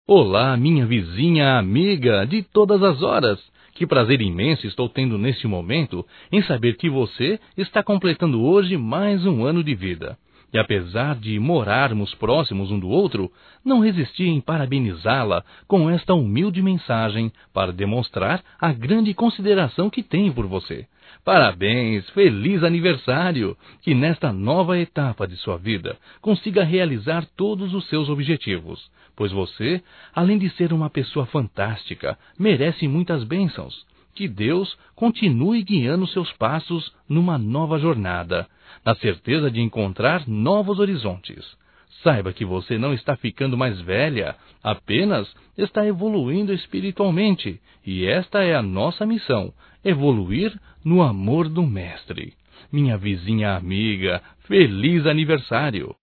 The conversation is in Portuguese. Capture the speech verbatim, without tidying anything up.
Olá, minha vizinha amiga de todas as horas. Que prazer imenso estou tendo neste momento em saber que você está completando hoje mais um ano de vida. E apesar de morarmos próximos um do outro, não resisti em parabenizá-la com esta humilde mensagem para demonstrar a grande consideração que tenho por você. Parabéns, feliz aniversário! Que nesta nova etapa de sua vida consiga realizar todos os seus objetivos, pois você, além de ser uma pessoa fantástica, merece muitas bênçãos. Que Deus continue guiando seus passos numa nova jornada, na certeza de encontrar novos horizontes. Saiba que você não está ficando mais velha, apenas está evoluindo espiritualmente, e esta é a nossa missão, evoluir no amor do Mestre. Minha vizinha amiga, feliz aniversário!